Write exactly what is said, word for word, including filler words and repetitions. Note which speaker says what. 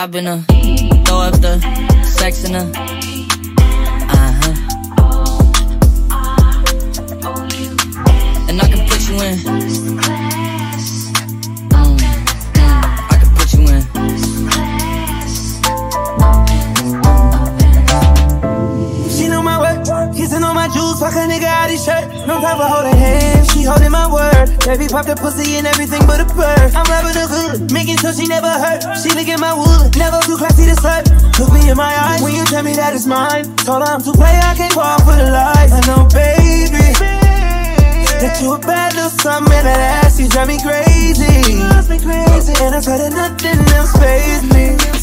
Speaker 1: top in her, throw up the sex in her. Uh-huh. And I can put you in. Mm, mm, I can put you in.
Speaker 2: She know my work, kissing on my jewels, fuck a nigga out his shirt. No time for holding hands, she holding my word. Baby pop the pussy and everything but a bird. I'm rubbing her good, making sure she never hurt. She licking my wood, never too classy to slut. Look me in my eyes when you tell me that it's mine. Told her I'm too play, I can't fall for the lies. I know, baby, that you a bad little something, and that ass, you drive me crazy. And I swear that nothing else fazed me.